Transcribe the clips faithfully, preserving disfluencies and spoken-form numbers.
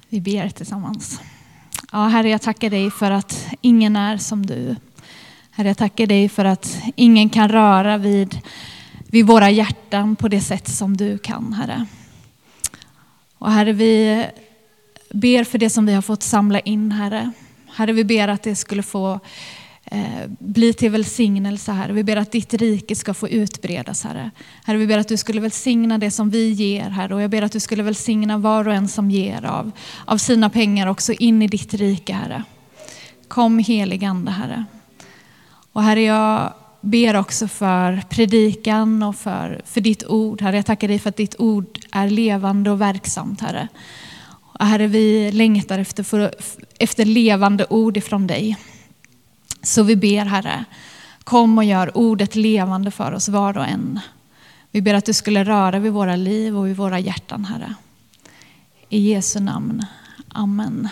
Vi ber tillsammans. Ja, Herre, jag tackar dig för att ingen är som du. Herre, jag tackar dig för att ingen kan röra vid, vid våra hjärtan på det sätt som du kan, Herre. Och Herre, vi ber för det som vi har fått samla in, Herre. Herre, vi ber att det skulle få eh, bli till välsignelse, Herre. Vi ber att ditt rike ska få utbredas, Herre. Herre, vi ber att du skulle välsigna det som vi ger, Herre. Och jag ber att du skulle välsigna var och en som ger av, av sina pengar också in i ditt rike, Herre. Kom helig ande, Herre. Och Herre, jag ber också för predikan och för, för ditt ord, Herre. Jag tackar dig för att ditt ord är levande och verksamt, Herre. Och Herre, vi längtar efter, för, efter levande ord ifrån dig. Så vi ber, Herre, kom och gör ordet levande för oss var och en. Vi ber att du skulle röra vid våra liv och vid våra hjärtan, Herre. I Jesu namn. Amen.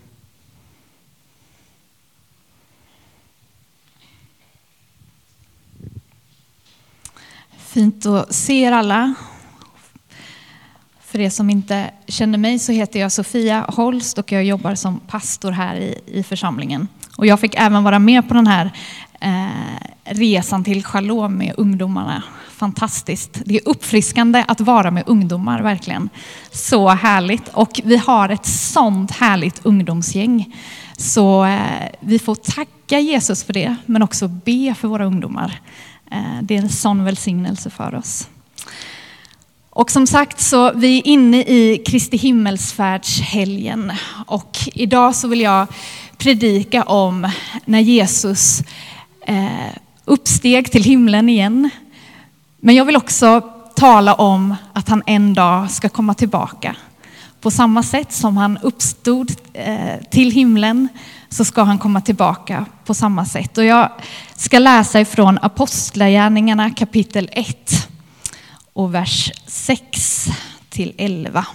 Fint att se er alla. För er som inte känner mig så heter jag Sofia Holst och jag jobbar som pastor här i, i församlingen. Och jag fick även vara med på den här eh, resan till Shalom med ungdomarna. Fantastiskt. Det är uppfriskande att vara med ungdomar, verkligen. Så härligt. Och vi har ett sånt härligt ungdomsgäng. Så eh, vi får tacka Jesus för det, men också be för våra ungdomar. Eh, det är en sån välsignelse för oss. Och som sagt så vi är inne i Kristi himmelsfärdshelgen. Och idag så vill jag predika om när Jesus eh, uppsteg till himlen igen. Men jag vill också tala om att han en dag ska komma tillbaka. På samma sätt som han uppstod eh, till himlen så ska han komma tillbaka på samma sätt. Och jag ska läsa ifrån Apostlagärningarna kapitel ett och vers sex till elva.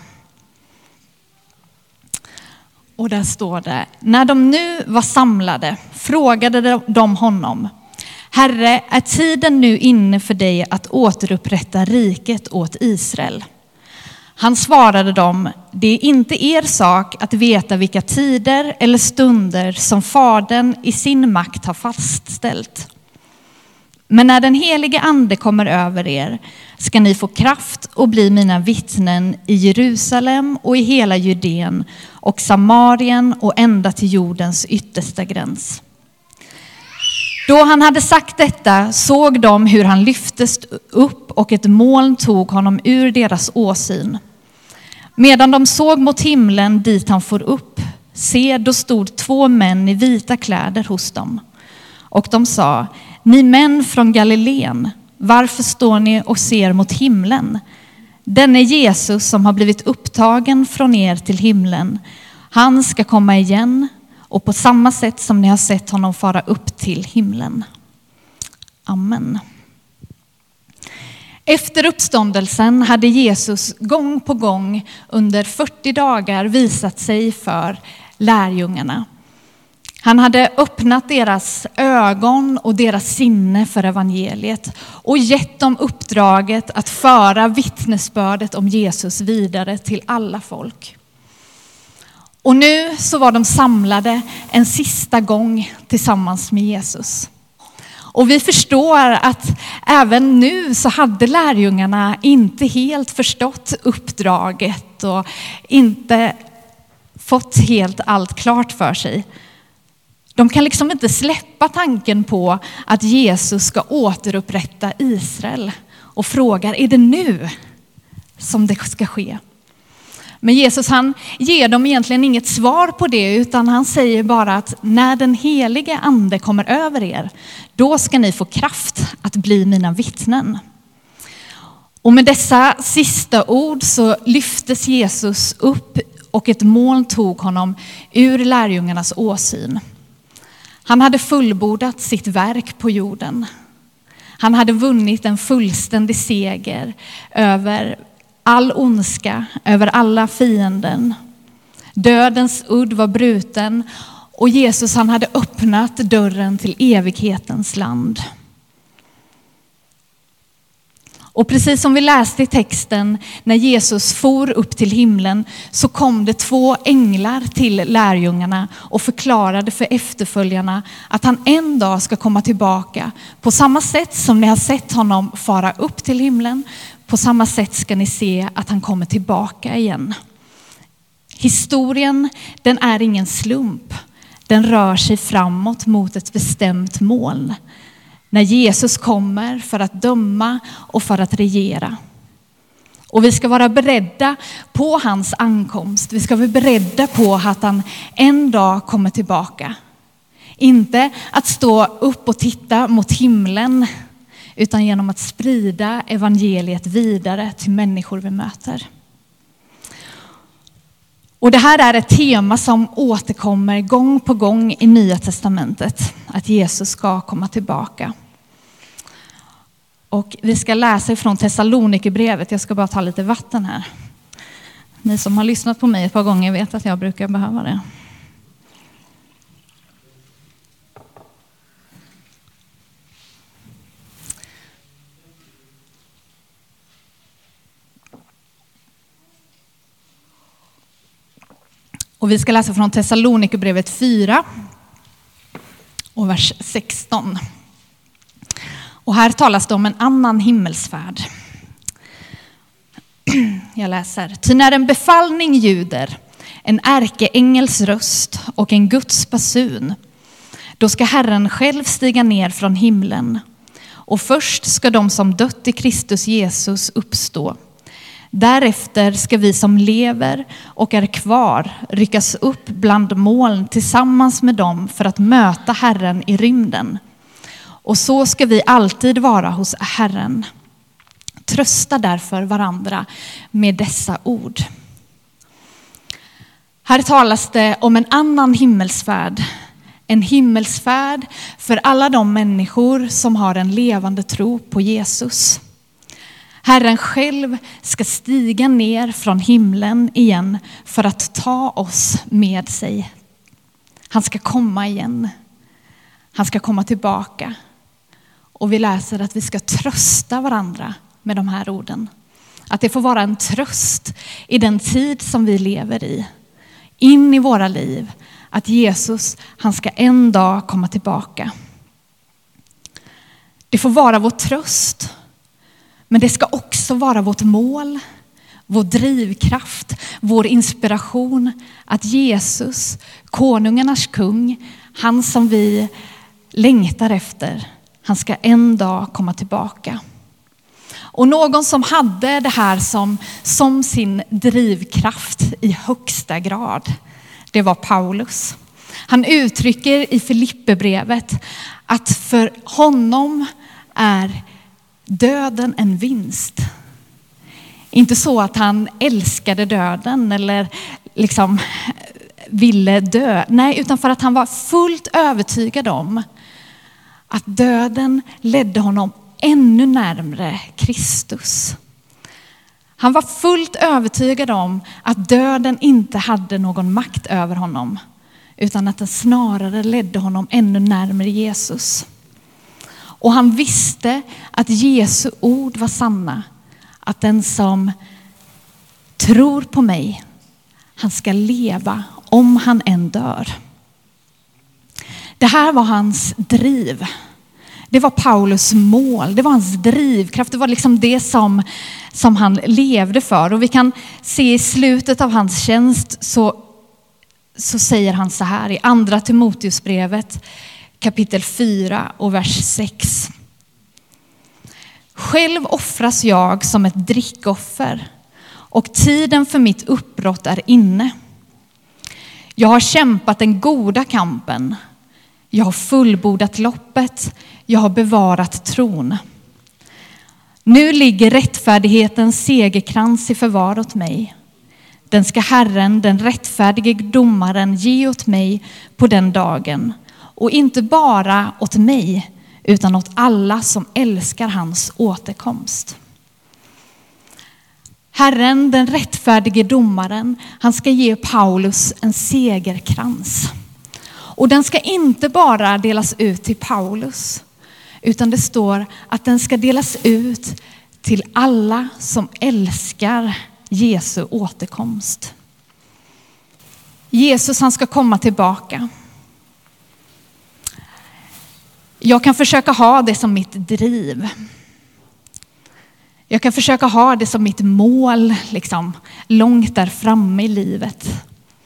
Och där står det: när de nu var samlade frågade de honom: Herre, är tiden nu inne för dig att återupprätta riket åt Israel? Han svarade dem: det är inte er sak att veta vilka tider eller stunder som Fadern i sin makt har fastställt. Men när den helige ande kommer över er ska ni få kraft och bli mina vittnen i Jerusalem och i hela Judeen och Samarien och ända till jordens yttersta gräns. Då han hade sagt detta såg de hur han lyftes upp och ett moln tog honom ur deras åsyn. Medan de såg mot himlen dit han for upp, se, då stod två män i vita kläder hos dem. Och de sa: ni män från Galileen, varför står ni och ser mot himlen? Denne Jesus som har blivit upptagen från er till himlen, han ska komma igen och på samma sätt som ni har sett honom fara upp till himlen. Amen. Efter uppståndelsen hade Jesus gång på gång under fyrtio dagar visat sig för lärjungarna. Han hade öppnat deras ögon och deras sinne för evangeliet och gett dem uppdraget att föra vittnesbördet om Jesus vidare till alla folk. Och nu så var de samlade en sista gång tillsammans med Jesus. Och vi förstår att även nu så hade lärjungarna inte helt förstått uppdraget och inte fått helt allt klart för sig. De kan liksom inte släppa tanken på att Jesus ska återupprätta Israel och frågar: är det nu som det ska ske? Men Jesus, han ger dem egentligen inget svar på det, utan han säger bara att när den helige ande kommer över er, då ska ni få kraft att bli mina vittnen. Och med dessa sista ord så lyftes Jesus upp och ett moln tog honom ur lärjungarnas åsyn. Han hade fullbordat sitt verk på jorden. Han hade vunnit en fullständig seger över all ondska, över alla fienden. Dödens udd var bruten och Jesus, han hade öppnat dörren till evighetens land. Och precis som vi läste i texten, när Jesus for upp till himlen så kom det två änglar till lärjungarna och förklarade för efterföljarna att han en dag ska komma tillbaka. På samma sätt som ni har sett honom fara upp till himlen, på samma sätt ska ni se att han kommer tillbaka igen. Historien, den är ingen slump. Den rör sig framåt mot ett bestämt mål. När Jesus kommer för att döma och för att regera. Och vi ska vara beredda på hans ankomst. Vi ska vara beredda på att han en dag kommer tillbaka. Inte att stå upp och titta mot himlen, utan genom att sprida evangeliet vidare till människor vi möter. Och det här är ett tema som återkommer gång på gång i Nya testamentet. Att Jesus ska komma tillbaka. Och vi ska läsa ifrån Thessalonikerbrevet. Jag ska bara ta lite vatten här. Ni som har lyssnat på mig ett par gånger vet att jag brukar behöva det. Och vi ska läsa från Thessalonikerbrevet fyra och vers sexton. Och här talas det om en annan himmelsfärd. Jag läser. Ty när en befallning ljuder, en ärkeängels röst och en Guds basun, då ska Herren själv stiga ner från himlen. Och först ska de som dött i Kristus Jesus uppstå. Därefter ska vi som lever och är kvar ryckas upp bland moln tillsammans med dem för att möta Herren i rymden. Och så ska vi alltid vara hos Herren. Trösta därför varandra med dessa ord. Här talas det om en annan himmelsfärd. En himmelsfärd för alla de människor som har en levande tro på Jesus. Herren själv ska stiga ner från himlen igen för att ta oss med sig. Han ska komma igen. Han ska komma tillbaka. Och vi läser att vi ska trösta varandra med de här orden. Att det får vara en tröst i den tid som vi lever i. In i våra liv. Att Jesus, han ska en dag komma tillbaka. Det får vara vår tröst. Men det ska också vara vårt mål, vår drivkraft, vår inspiration. Att Jesus, konungarnas kung, han som vi längtar efter, han ska en dag komma tillbaka. Och någon som hade det här som, som sin drivkraft i högsta grad, det var Paulus. Han uttrycker i Filipperbrevet att för honom är döden en vinst. Inte så att han älskade döden eller liksom ville dö. Nej, utan för att han var fullt övertygad om att döden ledde honom ännu närmare Kristus. Han var fullt övertygad om att döden inte hade någon makt över honom, utan att den snarare ledde honom ännu närmare Jesus. Och han visste att Jesu ord var sanna. Att den som tror på mig, han ska leva om han än dör. Det här var hans driv. Det var Paulus mål. Det var hans drivkraft. Det var liksom det som, som han levde för. Och vi kan se i slutet av hans tjänst så, så säger han så här i andra Timoteusbrevet kapitel fyra och vers sex. Själv offras jag som ett drickoffer och tiden för mitt uppbrott är inne. Jag har kämpat den goda kampen. Jag har fullbordat loppet. Jag har bevarat tron. Nu ligger rättfärdighetens segerkrans i förvar åt mig. Den ska Herren, den rättfärdige domaren, ge åt mig på den dagen. Och inte bara åt mig, utan åt alla som älskar hans återkomst. Herren, den rättfärdige domaren, han ska ge Paulus en segerkrans. Och den ska inte bara delas ut till Paulus, utan det står att den ska delas ut till alla som älskar Jesu återkomst. Jesus, han ska komma tillbaka. Jag kan försöka ha det som mitt driv. Jag kan försöka ha det som mitt mål, liksom, långt där framme i livet.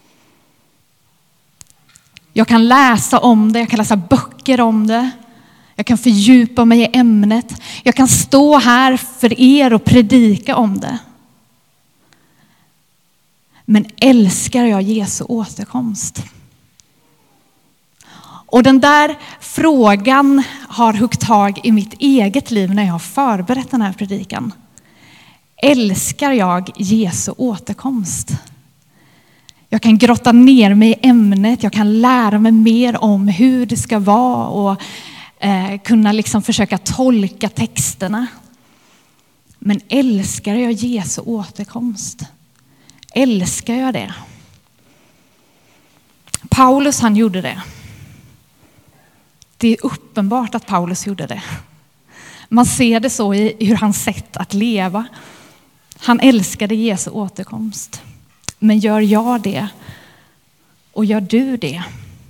Jag kan läsa om det, jag kan läsa böcker om det. Jag kan fördjupa mig i ämnet. Jag kan stå här för er och predika om det. Men älskar jag Jesu återkomst? Och den där frågan har huggit tag i mitt eget liv när jag har förberett den här predikan. Älskar jag Jesu återkomst? Jag kan grotta ner mig i ämnet. Jag kan lära mig mer om hur det ska vara och eh, kunna liksom försöka tolka texterna. Men älskar jag Jesu återkomst? Älskar jag det? Paulus, han gjorde det. Det är uppenbart att Paulus gjorde det. Man ser det så i hur hans sätt att leva. Han älskade Jesu återkomst. Men gör jag det? Och gör du det?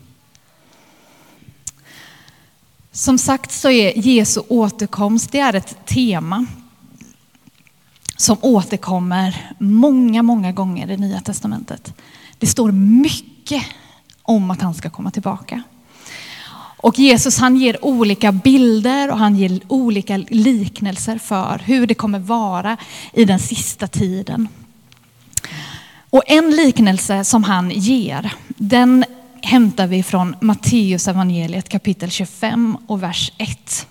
Som sagt så är Jesu återkomst, det är ett tema som återkommer många, många gånger i Nya testamentet. Det står mycket om att han ska komma tillbaka. Och Jesus, han ger olika bilder och han ger olika liknelser för hur det kommer vara i den sista tiden. Och en liknelse som han ger, den hämtar vi från Matteus evangeliet kapitel tjugofem och vers ett.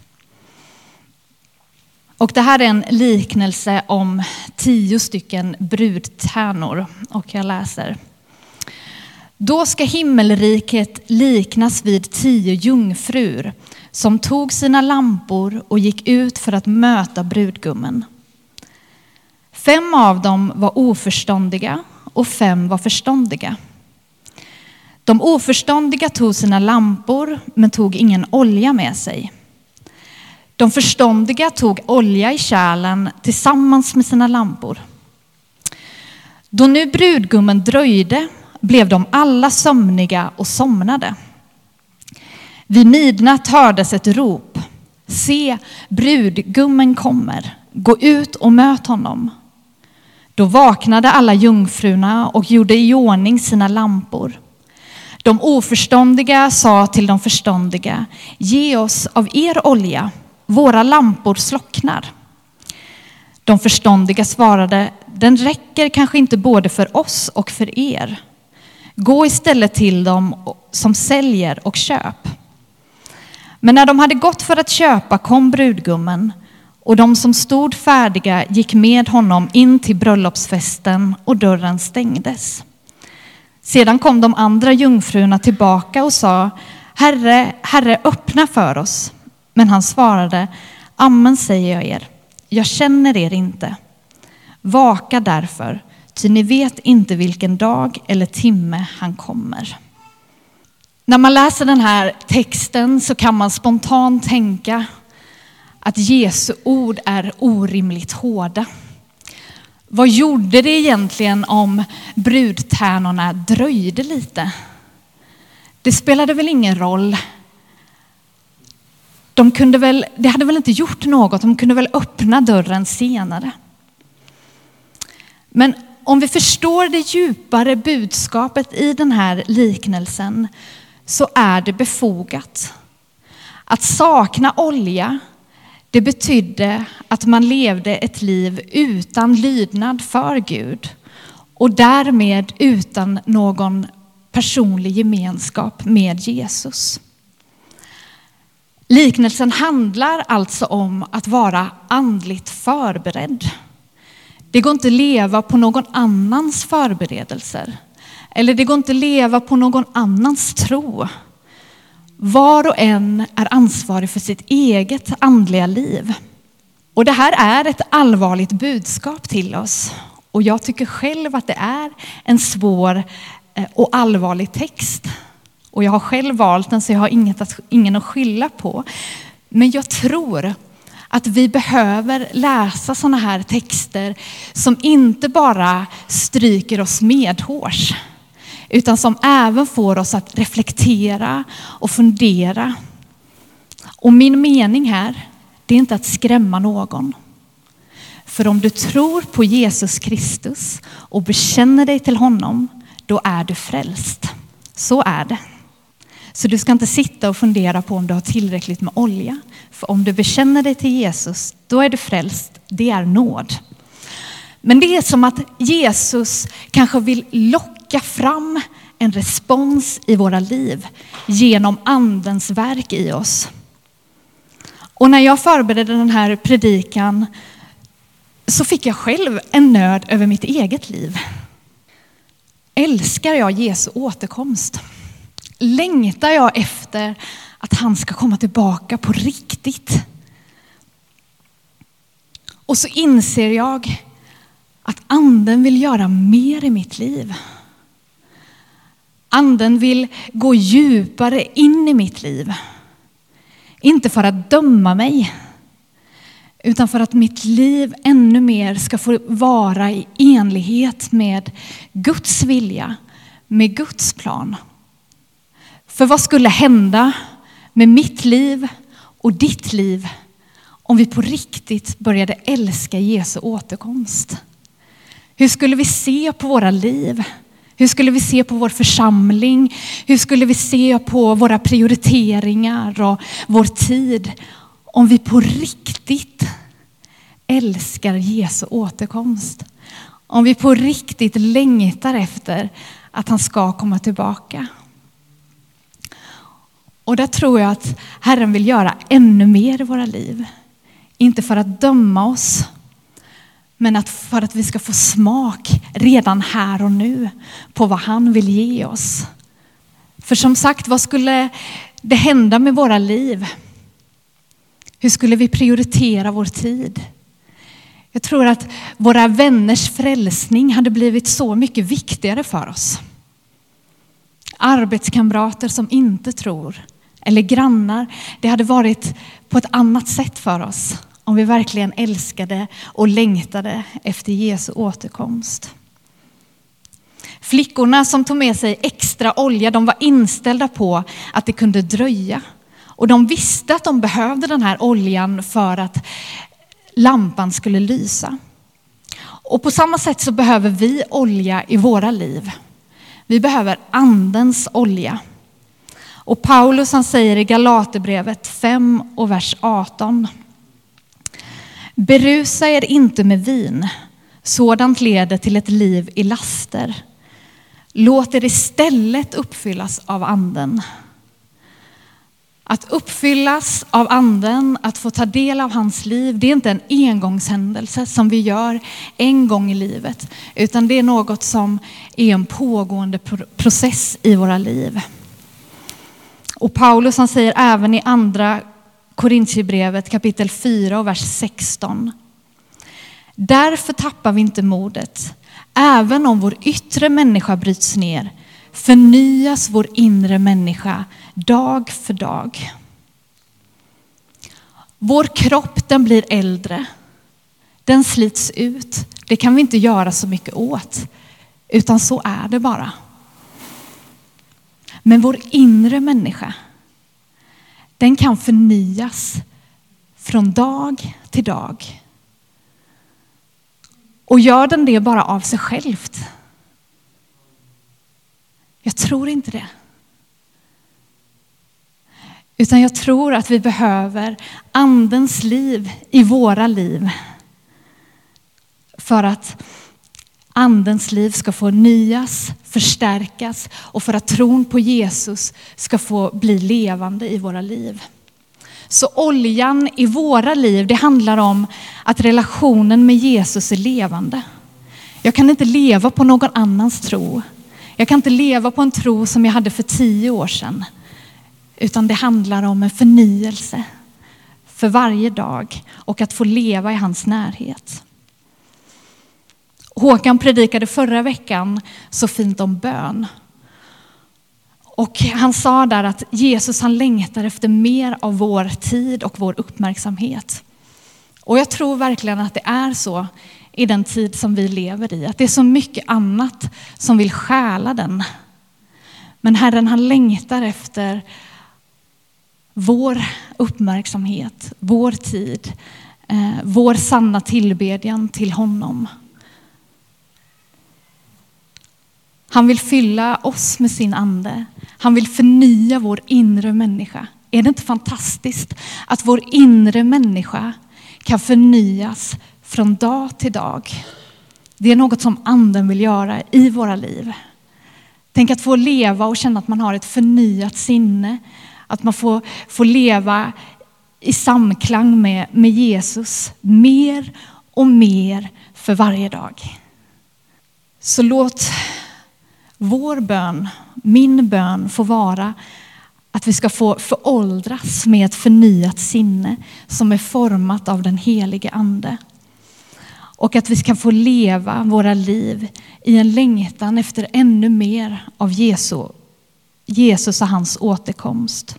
Och det här är en liknelse om tio stycken brudtärnor. Och jag läser. Då ska himmelriket liknas vid tio jungfrur som tog sina lampor och gick ut för att möta brudgummen. Fem av dem var oförståndiga och fem var förståndiga. De oförståndiga tog sina lampor men tog ingen olja med sig. De förståndiga tog olja i kärlen tillsammans med sina lampor. Då nu brudgummen dröjde blev de alla sömniga och somnade. Vid midnatt hördes ett rop. Se, brudgummen kommer. Gå ut och möt honom. Då vaknade alla jungfrurna och gjorde i ordning sina lampor. De oförståndiga sa till de förståndiga, ge oss av er olja, våra lampor slocknar. De förståndiga svarade, den räcker kanske inte både för oss och för er. Gå istället till dem som säljer och köp. Men när de hade gått för att köpa kom brudgummen, och de som stod färdiga gick med honom in till bröllopsfesten och dörren stängdes. Sedan kom de andra jungfrurna tillbaka och sa, Herre, Herre, öppna för oss. Men han svarade, amen säger jag er, jag känner er inte. Vaka därför, ty ni vet inte vilken dag eller timme han kommer. När man läser den här texten så kan man spontant tänka att Jesu ord är orimligt hårda. Vad gjorde det egentligen om brudtärnorna dröjde lite? Det spelade väl ingen roll. De kunde väl, det hade väl inte gjort något, de kunde väl öppna dörren senare. Men om vi förstår det djupare budskapet i den här liknelsen så är det befogat. Att sakna olja, det betydde att man levde ett liv utan lydnad för Gud och därmed utan någon personlig gemenskap med Jesus. Liknelsen handlar alltså om att vara andligt förberedd. Det går inte att leva på någon annans förberedelser. Eller det går inte att leva på någon annans tro. Var och en är ansvarig för sitt eget andliga liv. Och det här är ett allvarligt budskap till oss. Och jag tycker själv att det är en svår och allvarlig text. Och jag har själv valt den så jag har inget att, ingen att skylla på. Men jag tror att vi behöver läsa sådana här texter som inte bara stryker oss medhårs, utan som även får oss att reflektera och fundera. Och min mening här, det är inte att skrämma någon. För om du tror på Jesus Kristus och bekänner dig till honom, då är du frälst. Så är det. Så du ska inte sitta och fundera på om du har tillräckligt med olja. För om du bekänner dig till Jesus, då är du frälst. Det är nåd. Men det är som att Jesus kanske vill locka fram en respons i våra liv genom andens verk i oss. Och när jag förberedde den här predikan så fick jag själv en nöd över mitt eget liv. Älskar jag Jesu återkomst? Längtar jag efter att han ska komma tillbaka på riktigt? Och så inser jag att anden vill göra mer i mitt liv. Anden vill gå djupare in i mitt liv. Inte för att döma mig, utan för att mitt liv ännu mer ska få vara i enlighet med Guds vilja, med Guds plan. För vad skulle hända med mitt liv och ditt liv om vi på riktigt började älska Jesu återkomst? Hur skulle vi se på våra liv? Hur skulle vi se på vår församling? Hur skulle vi se på våra prioriteringar och vår tid om vi på riktigt älskar Jesu återkomst? Om vi på riktigt längtar efter att han ska komma tillbaka. Och där tror jag att Herren vill göra ännu mer i våra liv. Inte för att döma oss, men att för att vi ska få smak redan här och nu på vad han vill ge oss. För som sagt, vad skulle det hända med våra liv? Hur skulle vi prioritera vår tid? Jag tror att våra vänners frälsning hade blivit så mycket viktigare för oss. Arbetskamrater som inte tror, eller grannar, det hade varit på ett annat sätt för oss om vi verkligen älskade och längtade efter Jesu återkomst. Flickorna som tog med sig extra olja, de var inställda på att det kunde dröja. Och de visste att de behövde den här oljan för att lampan skulle lysa. Och på samma sätt så behöver vi olja i våra liv. Vi behöver andens olja. Och Paulus han säger i Galaterbrevet fem och vers arton. Berusa er inte med vin, sådant leder till ett liv i laster. Låt er istället uppfyllas av anden. Att uppfyllas av anden, att få ta del av hans liv, det är inte en engångshändelse som vi gör en gång i livet. Utan det är något som är en pågående process i våra liv. Och Paulus han säger även i andra Korintierbrevet kapitel fyra och vers sexton. Därför tappar vi inte modet. Även om vår yttre människa bryts ner, förnyas vår inre människa dag för dag. Vår kropp den blir äldre. Den slits ut. Det kan vi inte göra så mycket åt. Utan så är det bara. Men vår inre människa, den kan förnyas från dag till dag. Och gör den det bara av sig självt? Jag tror inte det. Utan jag tror att vi behöver andens liv i våra liv. För att andens liv ska få nyas, förstärkas och för att tron på Jesus ska få bli levande i våra liv. Så oljan i våra liv, det handlar om att relationen med Jesus är levande. Jag kan inte leva på någon annans tro. Jag kan inte leva på en tro som jag hade för tio år sedan. Utan det handlar om en förnyelse för varje dag och att få leva i hans närhet. Håkan predikade förra veckan så fint om bön. Och han sa där att Jesus han längtar efter mer av vår tid och vår uppmärksamhet. Och jag tror verkligen att det är så i den tid som vi lever i. Att det är så mycket annat som vill stjäla den. Men Herren, han längtar efter vår uppmärksamhet, vår tid, eh, vår sanna tillbedjan till honom. Han vill fylla oss med sin ande. Han vill förnya vår inre människa. Är det inte fantastiskt att vår inre människa kan förnyas från dag till dag? Det är något som anden vill göra i våra liv. Tänk att få leva och känna att man har ett förnyat sinne. Att man får, får leva i samklang med, med Jesus mer och mer för varje dag. Så låt vår bön, min bön, få vara att vi ska få föråldras med ett förnyat sinne som är format av den helige ande. Och att vi ska få leva våra liv i en längtan efter ännu mer av Jesu, Jesus och hans återkomst.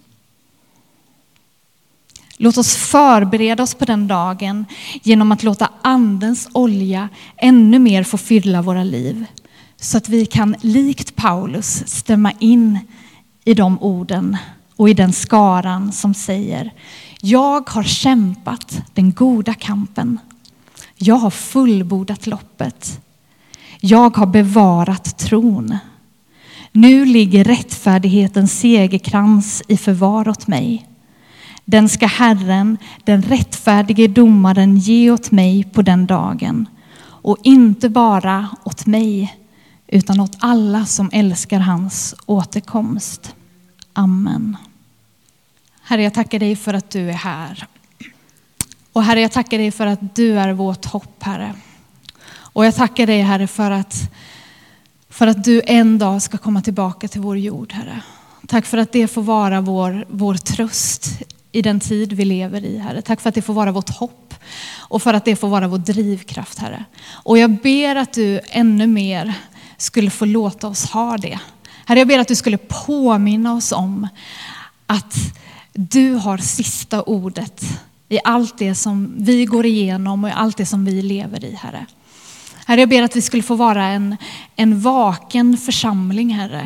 Låt oss förbereda oss på den dagen genom att låta andens olja ännu mer få fylla våra liv. Så att vi kan likt Paulus stämma in i de orden och i den skaran som säger: jag har kämpat den goda kampen. Jag har fullbordat loppet. Jag har bevarat tron. Nu ligger rättfärdighetens segerkrans i förvar åt mig. Den ska Herren, den rättfärdige domaren, ge åt mig på den dagen. Och inte bara åt mig, utan åt alla som älskar hans återkomst. Amen. Herre, jag tackar dig för att du är här. Och Herre, jag tackar dig för att du är vårt hopp, Herre. Och jag tackar dig, Herre, för att, för att du en dag ska komma tillbaka till vår jord, Herre. Tack för att det får vara vår, vår tröst i den tid vi lever i, Herre. Tack för att det får vara vårt hopp och för att det får vara vår drivkraft, Herre. Och jag ber att du ännu mer skulle få låta oss ha det. Herre, jag ber att du skulle påminna oss om att du har sista ordet i allt det som vi går igenom och i allt det som vi lever i, Herre. Herre, jag ber att vi skulle få vara en, en vaken församling, Herre,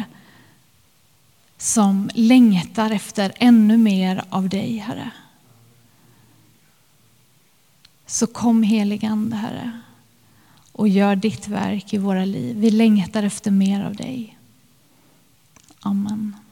som längtar efter ännu mer av dig, Herre. Så kom, helige Ande, Herre, och gör ditt verk i våra liv. Vi längtar efter mer av dig. Amen.